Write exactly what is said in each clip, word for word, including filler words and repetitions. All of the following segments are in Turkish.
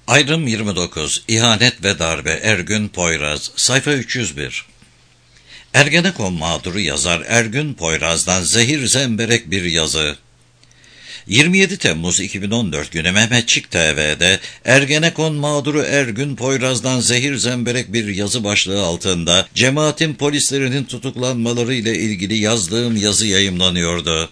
Ayrım yirmi dokuz. İhanet ve darbe. Ergün Poyraz. Sayfa üç yüz bir. Ergenekon mağduru yazar Ergün Poyraz'dan zehir zemberek bir yazı. yirmi yedi Temmuz iki bin on dört günü Mehmetçik T V'de Ergenekon mağduru Ergün Poyraz'dan zehir zemberek bir yazı başlığı altında cemaatin polislerinin tutuklanmaları ile ilgili yazdığım yazı yayımlanıyordu.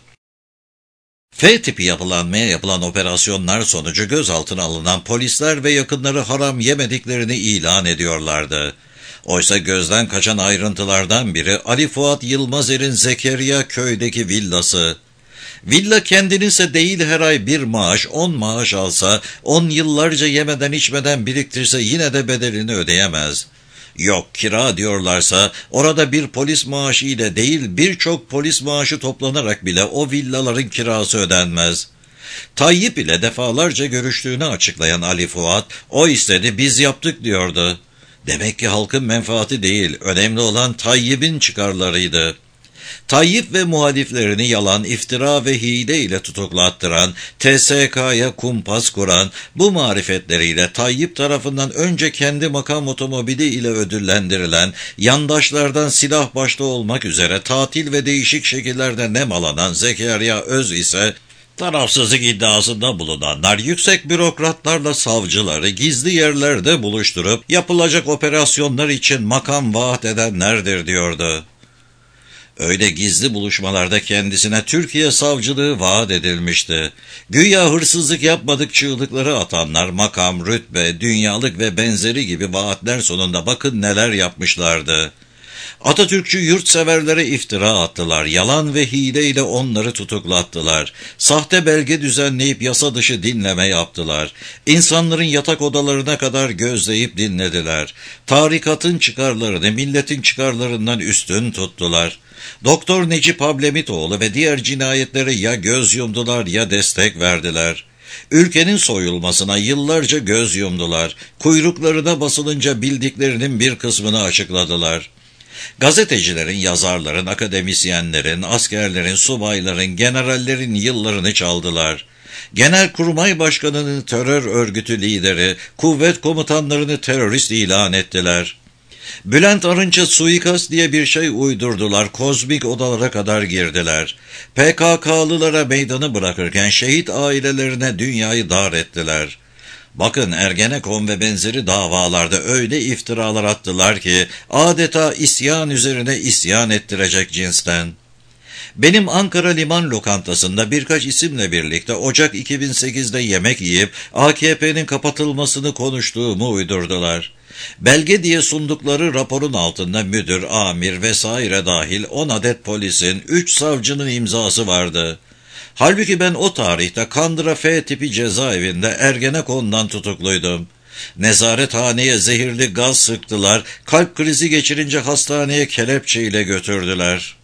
F tipi yapılanmaya yapılan operasyonlar sonucu gözaltına alınan polisler ve yakınları haram yemediklerini ilan ediyorlardı. Oysa gözden kaçan ayrıntılardan biri Ali Fuat Yılmazer'in Zekeriya köydeki villası. Villa kendinise değil her ay bir maaş, on maaş alsa, on yıllarca yemeden içmeden biriktirse yine de bedelini ödeyemez. Yok kira diyorlarsa orada bir polis maaşı ile değil birçok polis maaşı toplanarak bile o villaların kirası ödenmez. Tayyip ile defalarca görüştüğünü açıklayan Ali Fuat, o istedi biz yaptık diyordu. Demek ki halkın menfaati değil, önemli olan Tayyip'in çıkarlarıydı. Tayyip ve muhaliflerini yalan, iftira ve hile ile tutuklattıran, T S K'ya kumpas kuran, bu marifetleriyle Tayyip tarafından önce kendi makam otomobili ile ödüllendirilen, yandaşlardan silah başta olmak üzere tatil ve değişik şekillerde nemalanan Zekeriya Öz ise, tarafsızlık iddiasında bulunanlar yüksek bürokratlarla savcıları gizli yerlerde buluşturup yapılacak operasyonlar için makam vaat edenlerdir diyordu. Öyle gizli buluşmalarda kendisine Türkiye savcılığı vaat edilmişti. Güya hırsızlık yapmadık çığlıkları atanlar makam, rütbe, dünyalık ve benzeri gibi vaatler sonunda bakın neler yapmışlardı. Atatürkçü yurtseverlere iftira attılar, yalan ve hileyle onları tutuklattılar. Sahte belge düzenleyip yasa dışı dinleme yaptılar. İnsanların yatak odalarına kadar gözleyip dinlediler. Tarikatın çıkarlarını milletin çıkarlarından üstün tuttular. Doktor Necip Hablemitoğlu ve diğer cinayetlere ya göz yumdular ya destek verdiler. Ülkenin soyulmasına yıllarca göz yumdular. Kuyruklarına basılınca bildiklerinin bir kısmını açıkladılar. Gazetecilerin, yazarların, akademisyenlerin, askerlerin, subayların, generallerin yıllarını çaldılar. Genelkurmay Başkanı'nın terör örgütü lideri, kuvvet komutanlarını terörist ilan ettiler. Bülent Arınç'a suikast diye bir şey uydurdular, kozmik odalara kadar girdiler. P K K'lılara meydanı bırakırken şehit ailelerine dünyayı dar ettiler. Bakın Ergenekon ve benzeri davalarda öyle iftiralar attılar ki adeta isyan üzerine isyan ettirecek cinsten. Benim Ankara Liman Lokantası'nda birkaç isimle birlikte Ocak iki bin sekizde yemek yiyip A K P'nin kapatılmasını konuştuğumu uydurdular. Belge diye sundukları raporun altında müdür, amir vesaire dahil on adet polisin, üç savcının imzası vardı. Halbuki ben o tarihte Kandıra F tipi cezaevinde Ergenekon'dan tutukluydum. Nezarethaneye zehirli gaz sıktılar, kalp krizi geçirince hastaneye kelepçeyle götürdüler.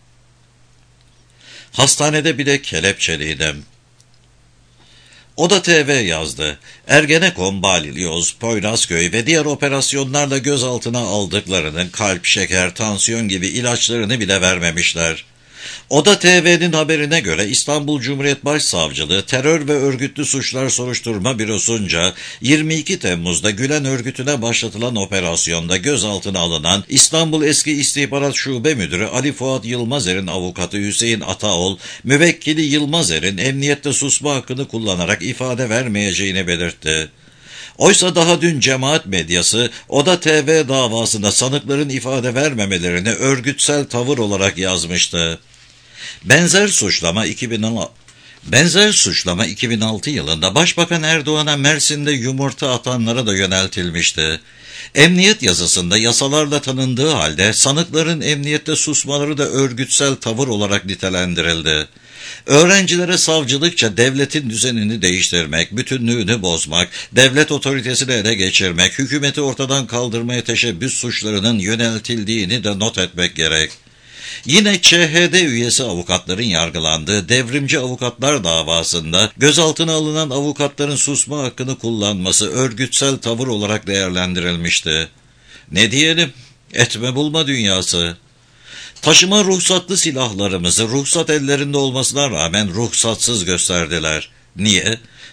Hastanede bile kelepçeliydim. Oda T V yazdı. Ergenekon, Balilyoz, Poyrazköy ve diğer operasyonlarla gözaltına aldıklarının kalp, şeker, tansiyon gibi ilaçlarını bile vermemişler. Oda T V'nin haberine göre İstanbul Cumhuriyet Başsavcılığı Terör ve Örgütlü Suçlar Soruşturma Bürosu'nca yirmi iki Temmuz'da Gülen örgütüne başlatılan operasyonda gözaltına alınan İstanbul Eski İstihbarat Şube Müdürü Ali Fuat Yılmazer'in avukatı Hüseyin Ataol, müvekkili Yılmazer'in emniyette susma hakkını kullanarak ifade vermeyeceğini belirtti. Oysa daha dün cemaat medyası Oda T V davasında sanıkların ifade vermemelerini örgütsel tavır olarak yazmıştı. Benzer suçlama iki bin altı Benzer suçlama iki bin altı yılında Başbakan Erdoğan'a Mersin'de yumurta atanlara da yöneltilmişti. Emniyet yazısında yasalarla tanındığı halde sanıkların emniyette susmaları da örgütsel tavır olarak nitelendirildi. Öğrencilere savcılıkça devletin düzenini değiştirmek, bütünlüğünü bozmak, devlet otoritesini ele geçirmek, hükümeti ortadan kaldırmaya teşebbüs suçlarının yöneltildiğini de not etmek gerek. Yine Ç H D üyesi avukatların yargılandığı devrimci avukatlar davasında gözaltına alınan avukatların susma hakkını kullanması örgütsel tavır olarak değerlendirilmişti. Ne diyelim? Etme bulma dünyası. Taşıma ruhsatlı silahlarımızı ruhsat ellerinde olmasına rağmen ruhsatsız gösterdiler. Niye?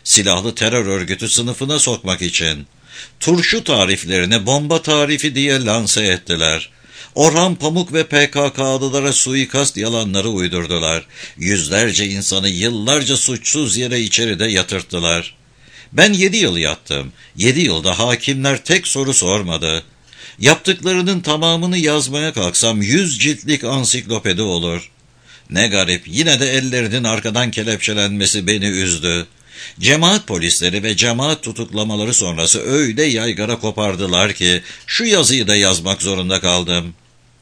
silahlı terör örgütü sınıfına sokmak için. Turşu tariflerini bomba tarifi diye lanse ettiler. Orhan Pamuk ve P K K'lılara suikast yalanları uydurdular. Yüzlerce insanı yıllarca suçsuz yere içeride yatırttılar. Ben yedi yıl yattım. Yedi yılda hakimler tek soru sormadı. Yaptıklarının tamamını yazmaya kalksam yüz ciltlik ansiklopedi olur. Ne garip, yine de ellerinin arkadan kelepçelenmesi beni üzdü. Cemaat polisleri ve cemaat tutuklamaları sonrası öyle yaygara kopardılar ki şu yazıyı da yazmak zorunda kaldım.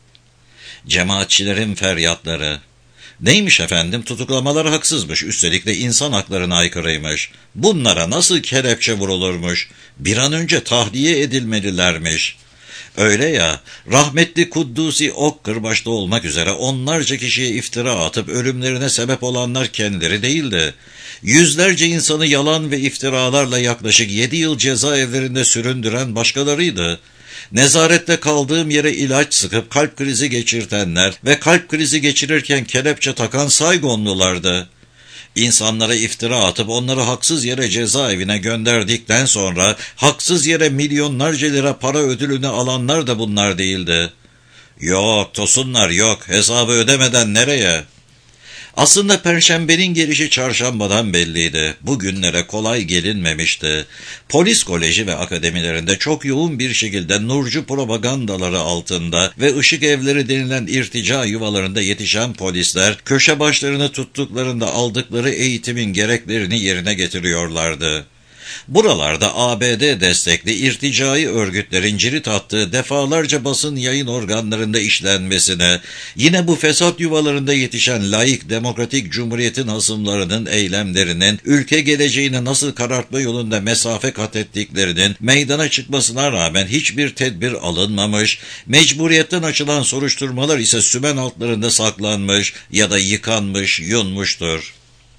Cemaatçilerin feryatları. Neymiş efendim, tutuklamalar haksızmış, üstelik de insan haklarına aykırıymış. Bunlara nasıl kelepçe vurulurmuş, bir an önce tahliye edilmelilermiş. Öyle ya, rahmetli Kuddusi Okkır başta olmak üzere onlarca kişiye iftira atıp ölümlerine sebep olanlar kendileri değildi. Yüzlerce insanı yalan ve iftiralarla yaklaşık yedi yıl cezaevlerinde süründüren başkalarıydı. Nezarette kaldığım yere ilaç sıkıp kalp krizi geçirtenler ve kalp krizi geçirirken kelepçe takan Saygonlulardı. İnsanlara iftira atıp onları haksız yere cezaevine gönderdikten sonra haksız yere milyonlarca lira para ödülünü alanlar da bunlar değildi. Yok tosunlar yok, hesabı ödemeden nereye? Aslında Perşembenin gelişi çarşambadan belliydi. Bugünlere kolay gelinmemişti. Polis koleji ve akademilerinde çok yoğun bir şekilde Nurcu propagandaları altında ve ışık evleri denilen irtica yuvalarında yetişen polisler, köşe başlarını tuttuklarında aldıkları eğitimin gereklerini yerine getiriyorlardı. Buralarda A B D destekli irticai örgütlerin cirit attığı defalarca basın yayın organlarında işlenmesine, yine bu fesat yuvalarında yetişen laik demokratik cumhuriyetin hasımlarının eylemlerinin ülke geleceğini nasıl karartma yolunda mesafe kat ettiklerinin meydana çıkmasına rağmen hiçbir tedbir alınmamış, mecburiyetten açılan soruşturmalar ise sümen altlarında saklanmış ya da yıkanmış, yunmuştur.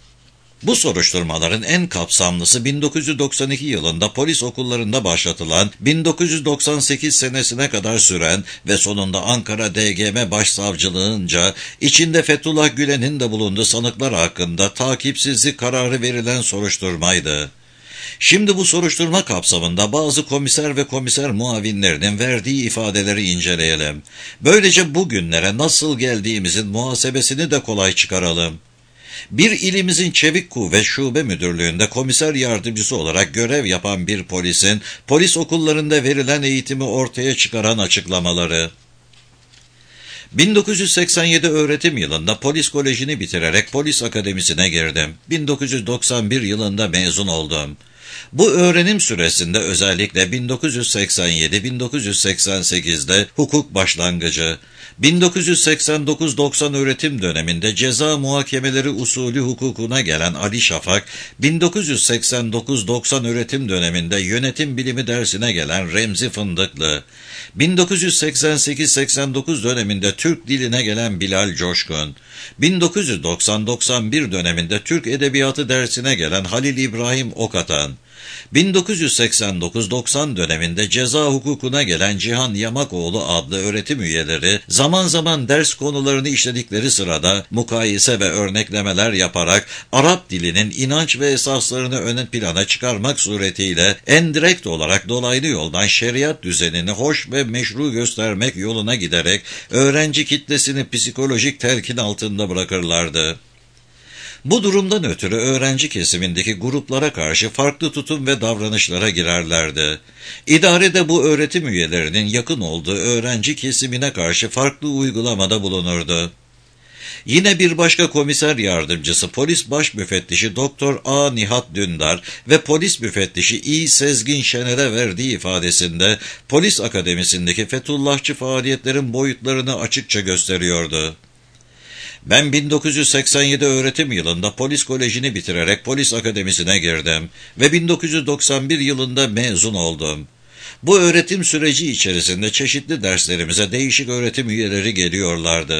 Bu soruşturmaların en kapsamlısı bin dokuz yüz doksan iki yılında polis okullarında başlatılan, bin dokuz yüz doksan sekiz senesine kadar süren ve sonunda Ankara D G M Başsavcılığınca içinde Fethullah Gülen'in de bulunduğu sanıklar hakkında takipsizlik kararı verilen soruşturmaydı. Şimdi bu soruşturma kapsamında bazı komiser ve komiser muavinlerinin verdiği ifadeleri inceleyelim. Böylece bugünlere nasıl geldiğimizin muhasebesini de kolay çıkaralım. Bir ilimizin Çevik Kuvvet Şube Müdürlüğü'nde komiser yardımcısı olarak görev yapan bir polisin polis okullarında verilen eğitimi ortaya çıkaran açıklamaları. bin dokuz yüz seksen yedi öğretim yılında polis kolejini bitirerek polis akademisine girdim. bin dokuz yüz doksan bir yılında mezun oldum. Bu öğrenim süresinde özellikle bin dokuz yüz seksen yedi bin dokuz yüz seksen sekizde hukuk başlangıcı, bin dokuz yüz seksen dokuz doksan öğretim döneminde ceza muhakemeleri usulü hukukuna gelen Ali Şafak, bin dokuz yüz seksen dokuz doksan öğretim döneminde yönetim bilimi dersine gelen Remzi Fındıklı, bin dokuz yüz seksen sekiz seksen dokuz döneminde Türk diline gelen Bilal Coşkun, bin dokuz yüz doksan doksan bir döneminde Türk edebiyatı dersine gelen Halil İbrahim Okatan, bin dokuz yüz seksen dokuz doksan döneminde ceza hukukuna gelen Cihan Yamakoğlu adlı öğretim üyeleri zaman zaman ders konularını işledikleri sırada mukayese ve örneklemeler yaparak Arap dilinin inanç ve esaslarını ön plana çıkarmak suretiyle endirekt olarak dolaylı yoldan şeriat düzenini hoş ve meşru göstermek yoluna giderek öğrenci kitlesini psikolojik telkin altında bırakırlardı. Bu durumdan ötürü öğrenci kesimindeki gruplara karşı farklı tutum ve davranışlara girerlerdi. İdare de bu öğretim üyelerinin yakın olduğu öğrenci kesimine karşı farklı uygulamada bulunurdu. Yine bir başka komiser yardımcısı polis baş müfettişi Doktor A. Nihat Dündar ve polis müfettişi İ. Sezgin Şener'e verdiği ifadesinde polis akademisindeki Fethullahçı faaliyetlerin boyutlarını açıkça gösteriyordu. Ben bin dokuz yüz seksen yedi öğretim yılında polis kolejini bitirerek polis akademisine girdim ve bin dokuz yüz doksan bir yılında mezun oldum. Bu öğretim süreci içerisinde çeşitli derslerimize değişik öğretim üyeleri geliyorlardı.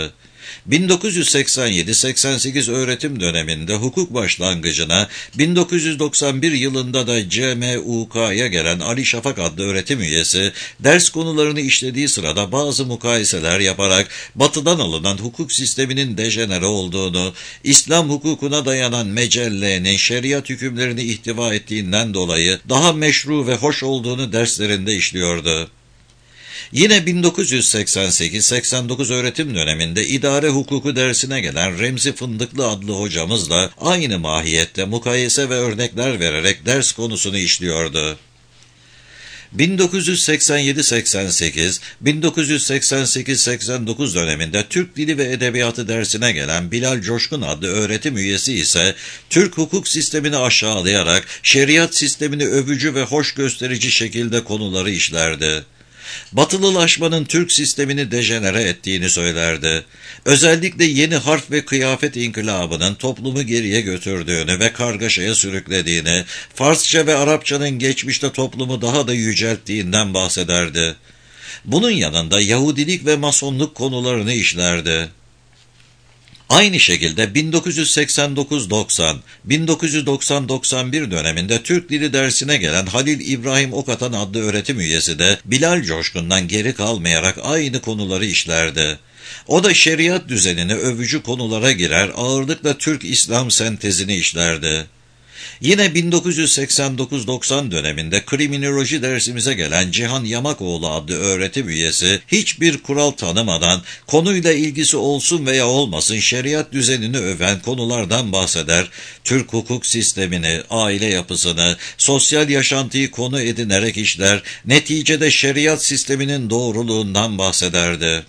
bin dokuz yüz seksen yedi seksen sekiz öğretim döneminde hukuk başlangıcına, bin dokuz yüz doksan bir yılında da C M U K'ya gelen Ali Şafak adlı öğretim üyesi, ders konularını işlediği sırada bazı mukayeseler yaparak batıdan alınan hukuk sisteminin dejenere olduğunu, İslam hukukuna dayanan mecellenin şeriat hükümlerini ihtiva ettiğinden dolayı daha meşru ve hoş olduğunu derslerinde işliyordu. Yine bin dokuz yüz seksen sekiz seksen dokuz öğretim döneminde idare hukuku dersine gelen Remzi Fındıklı adlı hocamızla aynı mahiyette mukayese ve örnekler vererek ders konusunu işliyordu. bin dokuz yüz seksen yedi seksen sekiz, bin dokuz yüz seksen sekiz seksen dokuz döneminde Türk Dili ve Edebiyatı dersine gelen Bilal Coşkun adlı öğretim üyesi ise Türk hukuk sistemini aşağılayarak şeriat sistemini övücü ve hoş gösterici şekilde konuları işlerdi. Batılılaşmanın Türk sistemini dejenere ettiğini söylerdi. Özellikle yeni harf ve kıyafet inkılabının toplumu geriye götürdüğünü ve kargaşaya sürüklediğini, Farsça ve Arapçanın geçmişte toplumu daha da yücelttiğinden bahsederdi. Bunun yanında Yahudilik ve Masonluk konularını işlerdi. Aynı şekilde bin dokuz yüz seksen dokuz doksan, bin dokuz yüz doksan doksan bir döneminde Türk Dili dersine gelen Halil İbrahim Okatan adlı öğretim üyesi de Bilal Coşkun'dan geri kalmayarak aynı konuları işlerdi. O da şeriat düzenini övücü konulara girer, ağırlıkla Türk-İslam sentezini işlerdi. Yine bin dokuz yüz seksen dokuz doksan döneminde kriminoloji dersimize gelen Cihan Yamakoğlu adlı öğretim üyesi hiçbir kural tanımadan konuyla ilgisi olsun veya olmasın şeriat düzenini öven konulardan bahseder, Türk hukuk sistemini, aile yapısını, sosyal yaşantıyı konu edinerek işler, neticede şeriat sisteminin doğruluğundan bahsederdi.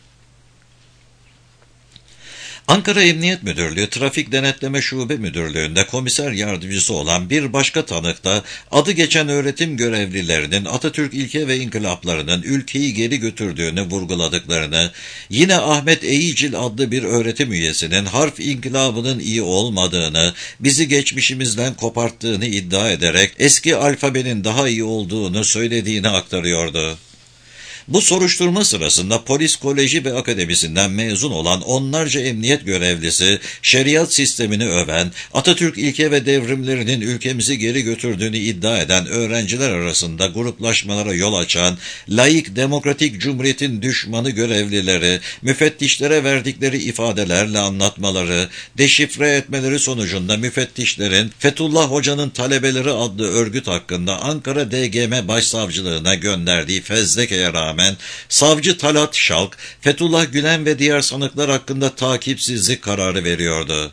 Ankara Emniyet Müdürlüğü Trafik Denetleme Şube Müdürlüğü'nde komiser yardımcısı olan bir başka tanık da adı geçen öğretim görevlilerinin Atatürk ilke ve inkılaplarının ülkeyi geri götürdüğünü vurguladıklarını, yine Ahmet Eğicil adlı bir öğretim üyesinin harf inkılabının iyi olmadığını, bizi geçmişimizden koparttığını iddia ederek eski alfabenin daha iyi olduğunu söylediğini aktarıyordu. Bu soruşturma sırasında polis koleji ve akademisinden mezun olan onlarca emniyet görevlisi, şeriat sistemini öven, Atatürk ilke ve devrimlerinin ülkemizi geri götürdüğünü iddia eden öğrenciler arasında gruplaşmalara yol açan, laik demokratik cumhuriyetin düşmanı görevlileri, müfettişlere verdikleri ifadelerle anlatmaları, deşifre etmeleri sonucunda müfettişlerin Fethullah Hoca'nın talebeleri adlı örgüt hakkında Ankara D G M Başsavcılığına gönderdiği fezlekeye rağmen savcı Talat Şalk, Fethullah Gülen ve diğer sanıklar hakkında takipsizlik kararı veriyordu.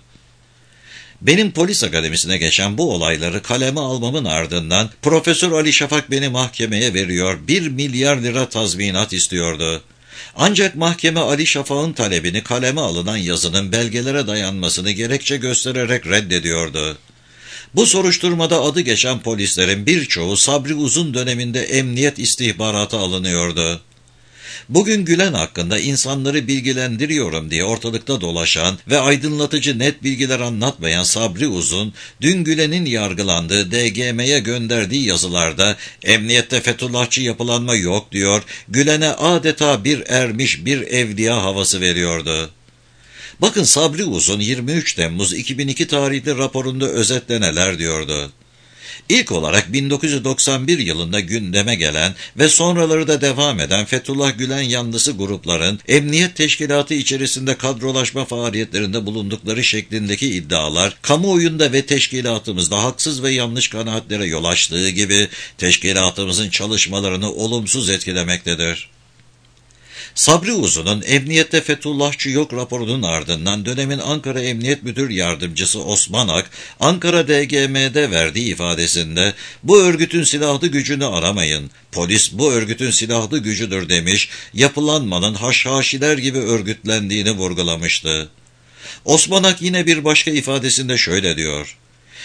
Benim polis akademisine geçen bu olayları kaleme almamın ardından Profesör Ali Şafak beni mahkemeye veriyor, bir milyar lira tazminat istiyordu. Ancak mahkeme Ali Şafak'ın talebini kaleme alınan yazının belgelere dayanmasını gerekçe göstererek reddediyordu. Bu soruşturmada adı geçen polislerin birçoğu Sabri Uzun döneminde emniyet istihbaratı alınıyordu. Bugün Gülen hakkında insanları bilgilendiriyorum diye ortalıkta dolaşan ve aydınlatıcı net bilgiler anlatmayan Sabri Uzun, dün Gülen'in yargılandığı D G M'ye gönderdiği yazılarda emniyette Fethullahçı yapılanma yok diyor, Gülen'e adeta bir ermiş bir evliya havası veriyordu. Bakın Sabri Uzun yirmi üç Temmuz iki bin iki tarihli raporunda özetle neler diyordu. İlk olarak bin dokuz yüz doksan bir yılında gündeme gelen ve sonraları da devam eden Fethullah Gülen yanlısı grupların emniyet teşkilatı içerisinde kadrolaşma faaliyetlerinde bulundukları şeklindeki iddialar, kamuoyunda ve teşkilatımızda haksız ve yanlış kanaatlere yol açtığı gibi teşkilatımızın çalışmalarını olumsuz etkilemektedir. Sabri Uzun'un Emniyette Fethullahçı yok raporunun ardından dönemin Ankara Emniyet Müdür Yardımcısı Osman Ak, Ankara D G M'de verdiği ifadesinde bu örgütün silahlı gücünü aramayın, polis bu örgütün silahlı gücüdür demiş, yapılanmanın haşhaşiler gibi örgütlendiğini vurgulamıştı. Osman Ak yine bir başka ifadesinde şöyle diyor: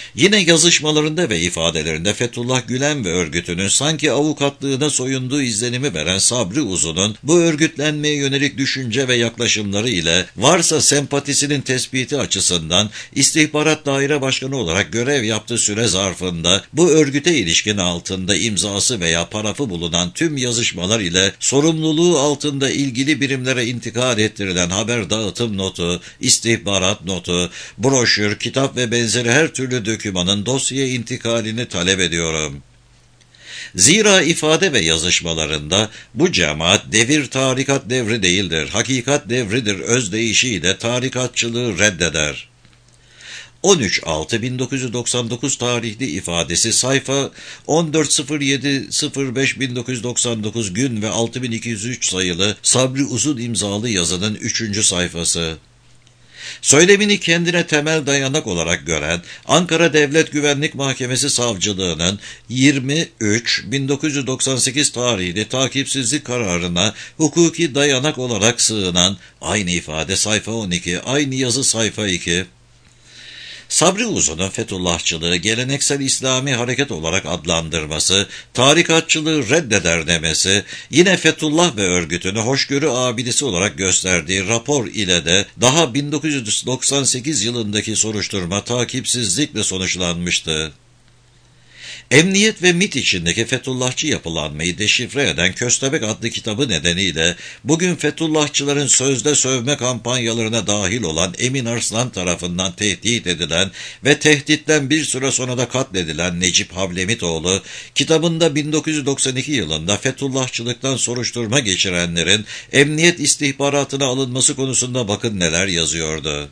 Yine yazışmalarında ve ifadelerinde Fethullah Gülen ve örgütünün sanki avukatlığına soyunduğu izlenimi veren Sabri Uzun'un bu örgütlenmeye yönelik düşünce ve yaklaşımları ile varsa sempatisinin tespiti açısından İstihbarat Daire Başkanı olarak görev yaptığı süre zarfında bu örgüte ilişkin altında imzası veya parafı bulunan tüm yazışmalar ile sorumluluğu altında ilgili birimlere intikal ettirilen haber dağıtım notu, istihbarat notu, broşür, kitap ve benzeri her türlü dokümanın dosyaya intikalini talep ediyorum. Zira ifade ve yazışmalarında bu cemaat devir tarikat devri değildir, hakikat devridir özdeyişiyle tarikatçılığı reddeder. on üç altı bin dokuz yüz doksan dokuz tarihli ifadesi sayfa on dört sıfır yedi sıfır beş bin dokuz yüz doksan dokuz gün ve altı bin iki yüz üç sayılı Sabri Uzun imzalı yazının üçüncü sayfası. Söylemini kendine temel dayanak olarak gören Ankara Devlet Güvenlik Mahkemesi Savcılığı'nın yirmi üç bin dokuz yüz doksan sekiz tarihli takipsizlik kararına hukuki dayanak olarak sığınan aynı ifade sayfa on iki, aynı yazı sayfa iki. Sabri Uzun'un Fethullahçılığı geleneksel İslami hareket olarak adlandırması, tarikatçılığı reddeder demesi, yine Fethullah ve örgütünü hoşgörü abidesi olarak gösterdiği rapor ile de daha bin dokuz yüz doksan sekiz yılındaki soruşturma takipsizlikle sonuçlanmıştı. Emniyet ve MİT içindeki Fethullahçı yapılanmayı deşifre eden Köstebek adlı kitabı nedeniyle bugün Fethullahçıların sözde sövme kampanyalarına dahil olan Emin Arslan tarafından tehdit edilen ve tehditten bir süre sonra da katledilen Necip Havlemitoğlu, kitabında bin dokuz yüz doksan iki yılında Fethullahçılıktan soruşturma geçirenlerin emniyet istihbaratına alınması konusunda bakın neler yazıyordu.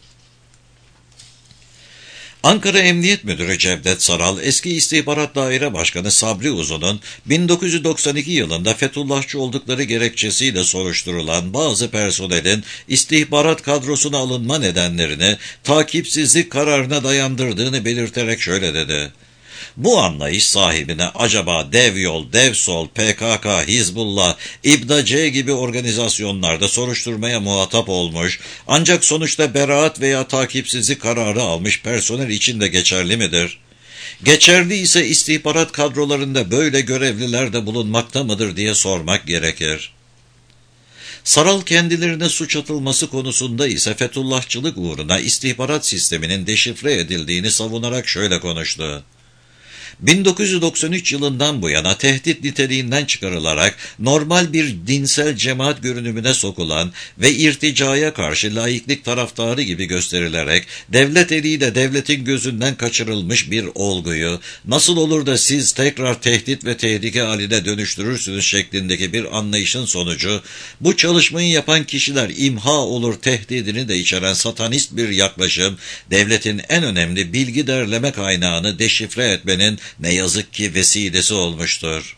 Ankara Emniyet Müdürü Cevdet Saral, eski İstihbarat Daire Başkanı Sabri Uzun'un bin dokuz yüz doksan iki yılında Fethullahçı oldukları gerekçesiyle soruşturulan bazı personelin istihbarat kadrosuna alınma nedenlerini takipsizlik kararına dayandırdığını belirterek şöyle dedi. Bu anlayış sahibine acaba Dev Yol, Dev Sol, P K K, Hizbullah, İBDA-C gibi organizasyonlarda soruşturmaya muhatap olmuş, ancak sonuçta beraat veya takipsizlik kararı almış personel için de geçerli midir? Geçerli ise istihbarat kadrolarında böyle görevliler de bulunmakta mıdır diye sormak gerekir. Saral kendilerine suç atılması konusunda ise Fethullahçılık uğruna istihbarat sisteminin deşifre edildiğini savunarak şöyle konuştu. bin dokuz yüz doksan üç yılından bu yana tehdit niteliğinden çıkarılarak normal bir dinsel cemaat görünümüne sokulan ve irticaya karşı laiklik taraftarı gibi gösterilerek devlet eliyle devletin gözünden kaçırılmış bir olguyu nasıl olur da siz tekrar tehdit ve tehlike haline dönüştürürsünüz şeklindeki bir anlayışın sonucu bu çalışmayı yapan kişiler imha olur tehdidini de içeren satanist bir yaklaşım devletin en önemli bilgi derleme kaynağını deşifre etmenin ne yazık ki vesilesi olmuştur.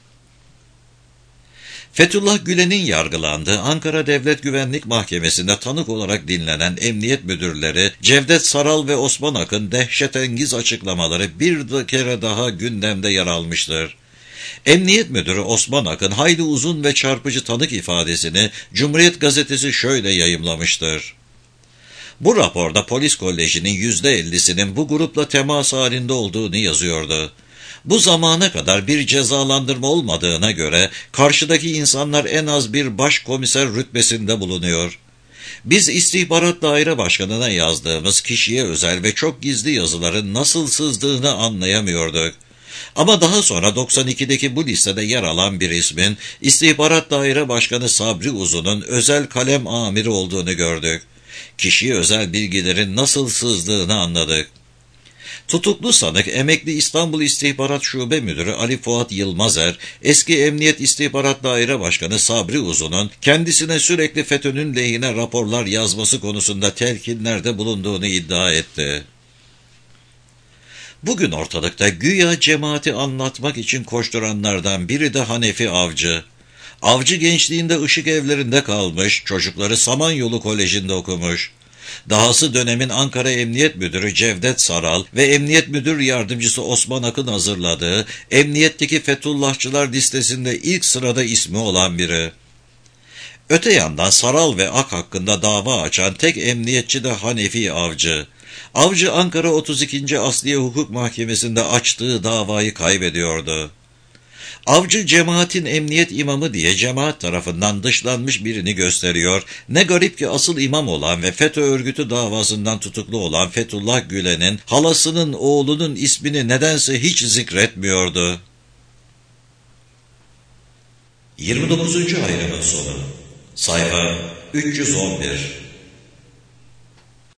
Fethullah Gülen'in yargılandığı Ankara Devlet Güvenlik Mahkemesi'nde tanık olarak dinlenen emniyet müdürleri Cevdet Saral ve Osman Akın dehşetengiz açıklamaları bir kere daha gündemde yer almıştır. Emniyet Müdürü Osman Akın hayli uzun ve çarpıcı tanık ifadesini Cumhuriyet Gazetesi şöyle yayımlamıştır. Bu raporda polis kolejinin yüzde ellisinin bu grupla temas halinde olduğunu yazıyordu. Bu zamana kadar bir cezalandırma olmadığına göre karşıdaki insanlar en az bir başkomiser rütbesinde bulunuyor. Biz İstihbarat Daire Başkanı'na yazdığımız kişiye özel ve çok gizli yazıların nasıl sızdığını anlayamıyorduk. Ama daha sonra doksan ikideki bu listede yer alan bir ismin İstihbarat Daire Başkanı Sabri Uzun'un özel kalem amiri olduğunu gördük. Kişiye özel bilgilerin nasıl sızdığını anladık. Tutuklu sanık emekli İstanbul İstihbarat Şube Müdürü Ali Fuat Yılmazer, eski Emniyet İstihbarat Daire Başkanı Sabri Uzun'un kendisine sürekli FETÖ'nün lehine raporlar yazması konusunda telkinlerde bulunduğunu iddia etti. Bugün ortalıkta güya cemaati anlatmak için koşturanlardan biri de Hanefi Avcı. Avcı gençliğinde ışık evlerinde kalmış, çocukları Samanyolu Koleji'nde okumuş. Dahası dönemin Ankara Emniyet Müdürü Cevdet Saral ve Emniyet Müdür Yardımcısı Osman Akın hazırladığı emniyetteki Fethullahçılar listesinde ilk sırada ismi olan biri. Öte yandan Saral ve Ak hakkında dava açan tek emniyetçi de Hanefi Avcı. Avcı Ankara otuz ikinci Asliye Hukuk Mahkemesi'nde açtığı davayı kaybediyordu. Avcı cemaatin emniyet imamı diye cemaat tarafından dışlanmış birini gösteriyor. Ne garip ki asıl imam olan ve FETÖ örgütü davasından tutuklu olan Fethullah Gülen'in halasının oğlunun ismini nedense hiç zikretmiyordu. yirmi dokuzuncu ayrımın sonu. Sayfa üç yüz on bir.